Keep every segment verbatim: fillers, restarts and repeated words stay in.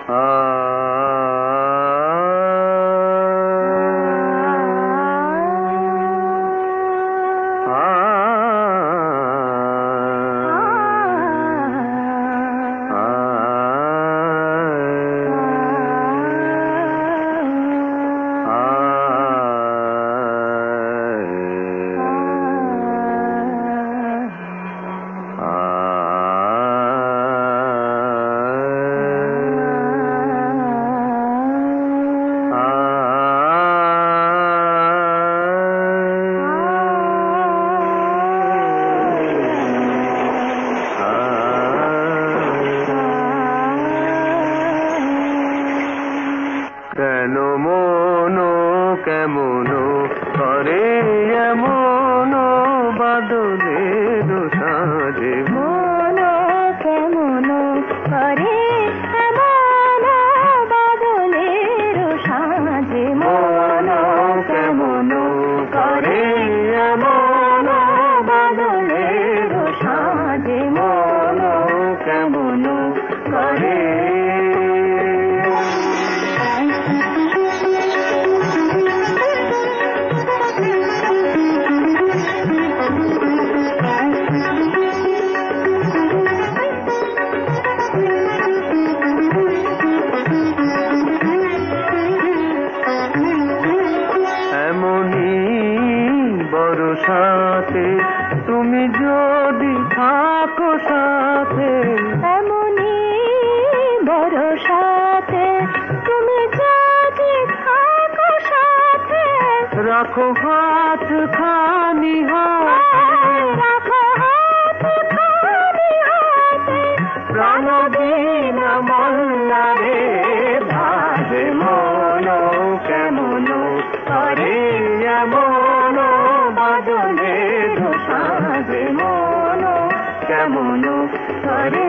কেন মনো কেমনো করে এমনো বাদলের সাজে মনো কেমনো করে এমনো বাদলের সাজে মনো কেমনো করে এমনো বাদলের সাজে মনো কেমনো করে সাথে তুমি যদি থাকো সাথে এমনি বড় সাথে তুমি যদি থাকো সাথে রাখো হাত খানি হাতে রাখো হাত খানি হাতে প্রাণ দিন মল্লারে ভাজে মনো কেমনো করে এমন বাদলের সাজে মনো কেমনো করে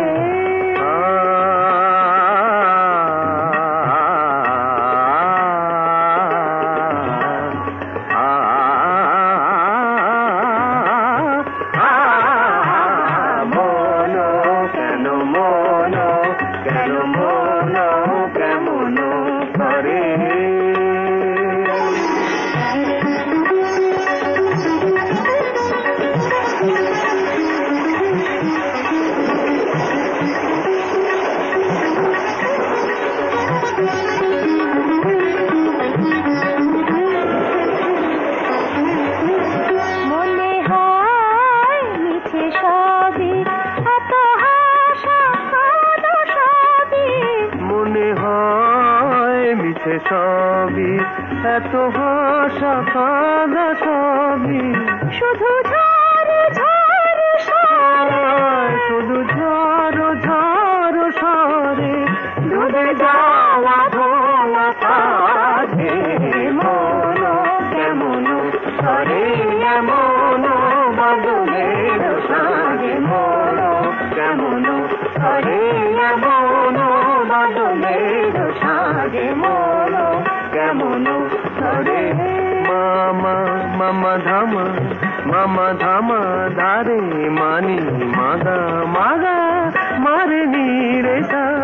মনো কেন মনো কেন মনো কেমনো করে সবই এত ভাষা কাঁদা সবই শুধু ঝড় ঝড় সরে শুধু ঝড় ঝড় সরে ডুবে যাওয়া ধোয়া কাঁধে মনো কেমনো করে এমনো বাদলের সাজে মনো কেমনো করে এমনো বাদলের সাজে মনো কেমনো করে মামা মামা ধামা মামা ধামা ধারে মানি মাগা মাগা মারে নি রে সা